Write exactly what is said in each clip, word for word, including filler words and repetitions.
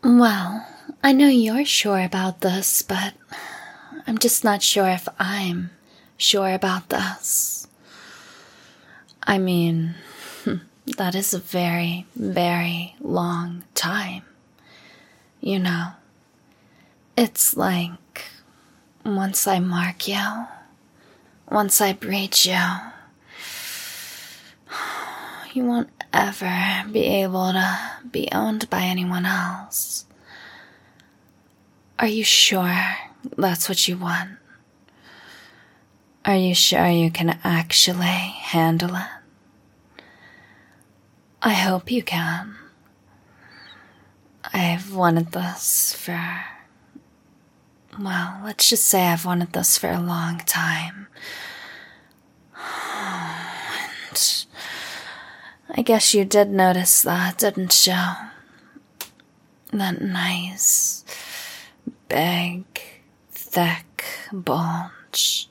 Well, I know you're sure about this, but I'm just not sure if I'm sure about this. I mean, that is a very, very long time. You know, it's like once I mark you, once I breed you, you won't ever be able to be owned by anyone else. Are you sure that's what you want? Are you sure you can actually handle it? I hope you can. I've wanted this for... Well, let's just say I've wanted this for a long time. And I guess you did notice that, didn't you? That nice, big, thick bulge.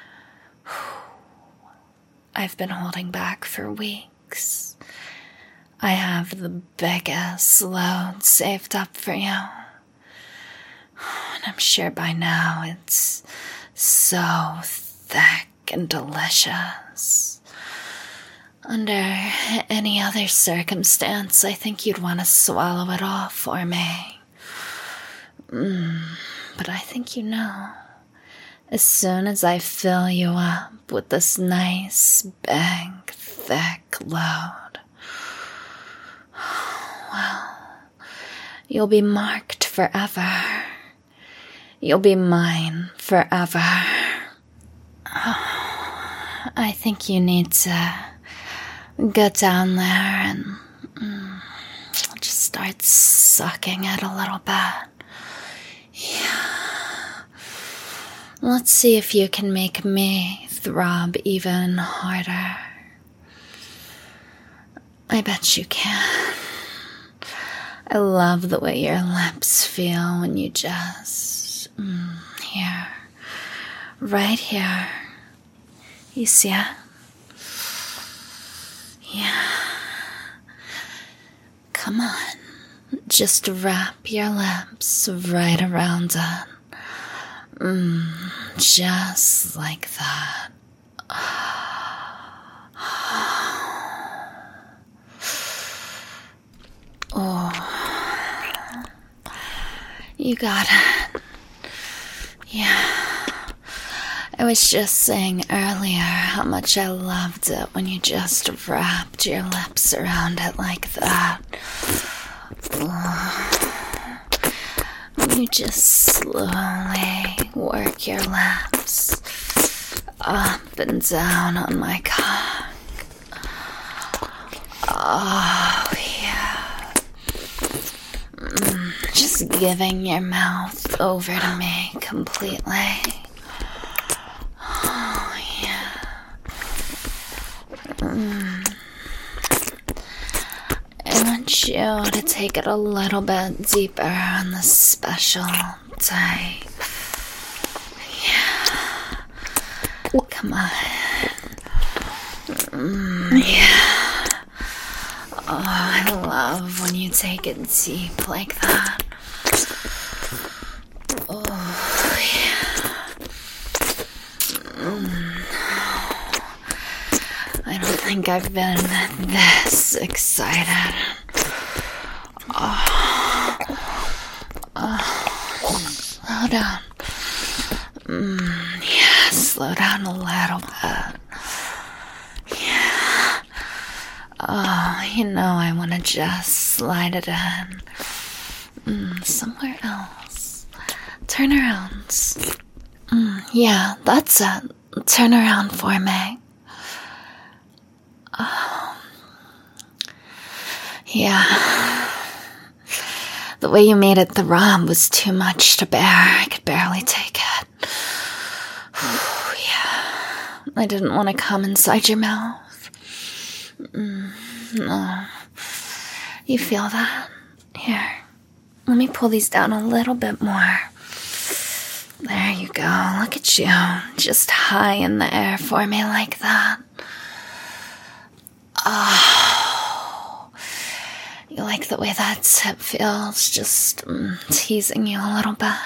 I've been holding back for weeks. I have the biggest load saved up for you. And I'm sure by now it's so thick and delicious. Under any other circumstance, I think you'd want to swallow it all for me. Mm, but I think you know. As soon as I fill you up with this nice, big, thick load, well, you'll be marked forever. You'll be mine forever. I think you need to get down there and mm, just start sucking it a little bit. Yeah. Let's see if you can make me throb even harder. I bet you can. I love the way your lips feel when you just... Mm, here. Right here. You see it? Yeah. Come on. Just wrap your lips right around it. Mm, just like that. Oh. You got it. Yeah. I was just saying earlier how much I loved it when you just wrapped your lips around it like that. You just slowly work your lips up and down on my cock. Oh, yeah. Mm, just giving your mouth over to me completely. Oh, yeah. Mm. I want you to take it a little bit deeper on this special type. Yeah. Come on. Mm, yeah. Oh, I love when you take it deep like that. Oh, yeah. Mm. I don't think I've been this excited. Oh, oh, slow down. Mm, yeah, slow down a little bit. Yeah. Oh, you know I want to just slide it in. Mm, somewhere else. Turn around. Mm, yeah, that's it. Turn around for me. Oh. Yeah. The way you made it throb was too much to bear. I could barely take it. Yeah. I didn't want to come inside your mouth. Mm, no. You feel that? Here. Let me pull these down a little bit more. There you go. Look at you. Just high in the air for me like that. Oh. You like the way that tip feels, just mm, teasing you a little bit.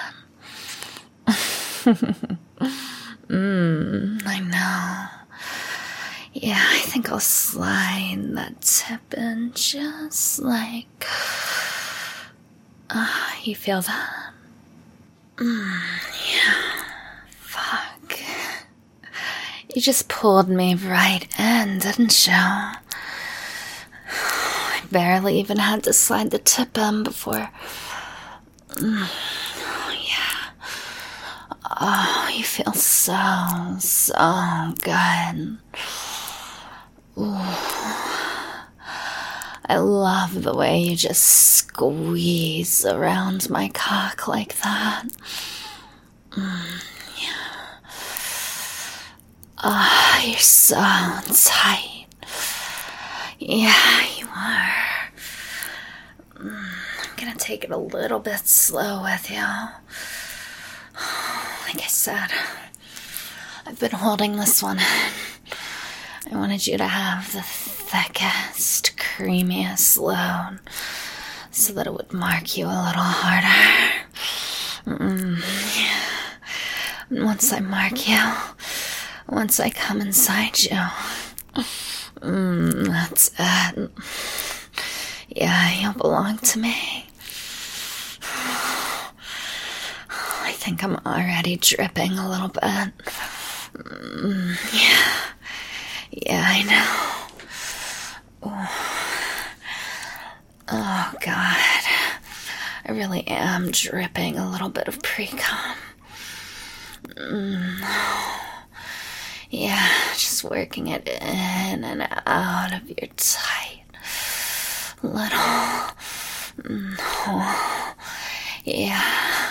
mm, I know. Yeah, I think I'll slide that tip in just like... Uh, you feel that? Mm, yeah. Fuck. You just pulled me right in, didn't you? I barely even had to slide the tip in before... Mm, oh, yeah. Oh, you feel so, so good. Ooh. I love the way you just squeeze around my cock like that. Mm, yeah. Ah, oh, you're so tight. Yeah, you are. Mm, I'm gonna take it a little bit slow with you. Like I said, I've been holding this one in. I wanted you to have the thickest, creamiest load so that it would mark you a little harder. Mm, yeah. And once I mark you, once I come inside you, mm, that's it. Yeah, you'll belong to me. I think I'm already dripping a little bit. Mm, yeah. Yeah, I know. Oh. Oh, God. I really am dripping a little bit of pre-com. Mm. Yeah, just working it in and out of your tight little... Oh. Yeah.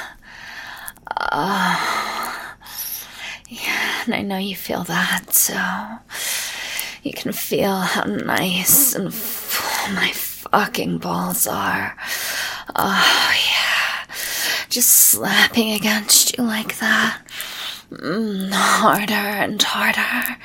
Oh. Yeah, and I know you feel that, so... You can feel how nice and full my fucking balls are. Oh, yeah. Just slapping against you like that. Mm, harder and harder.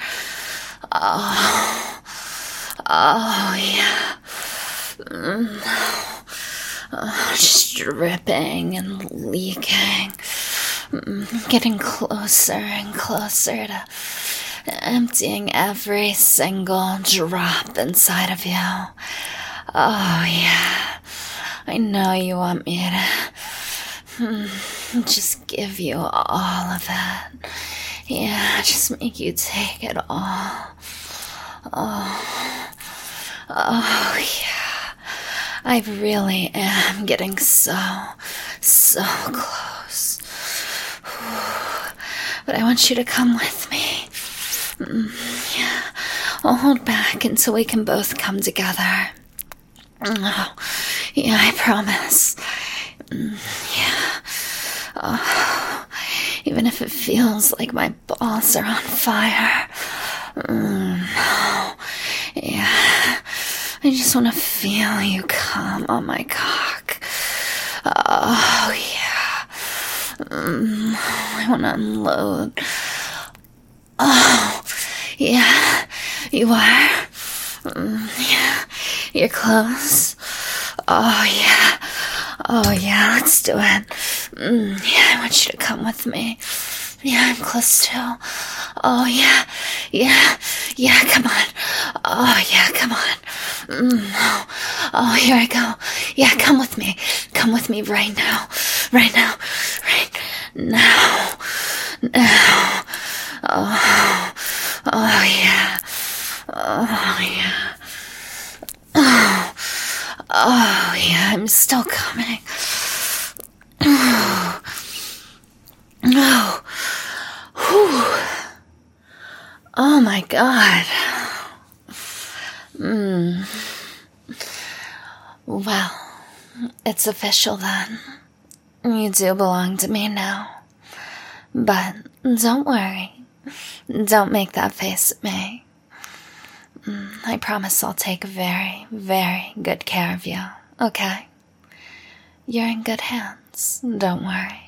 Oh. Oh, yeah. Mm. Oh, just dripping and leaking. Mm, getting closer and closer to... emptying every single drop inside of you. Oh, yeah. I know you want me to hmm, just give you all of it. Yeah, just make you take it all. Oh, oh, yeah. I really am getting so, so close. But I want you to come with me. Mm, yeah, I'll hold back until we can both come together. Oh, yeah, I promise. Mm, yeah. Oh, even if it feels like my balls are on fire. Mm, no. Yeah, I just want to feel you come on my cock. Oh, yeah. Mm, I want to unload. Oh, yeah, you are. Mm, yeah, you're close. Oh, yeah. Oh, yeah, let's do it. Mm, yeah, I want you to come with me. Yeah, I'm close too. Oh, yeah, yeah, yeah, come on. Oh, yeah, come on. Mm, oh, oh, here I go. Yeah, come with me. Come with me right now. Right now. Right now. Now. Oh, oh, yeah. Oh, yeah. Oh, oh, yeah, I'm still coming. Oh, oh, whew. Oh, my God. Mm. Well, it's official then. You do belong to me now. But don't worry. Don't make that face at me. I promise I'll take very, very good care of you, okay? You're in good hands, don't worry.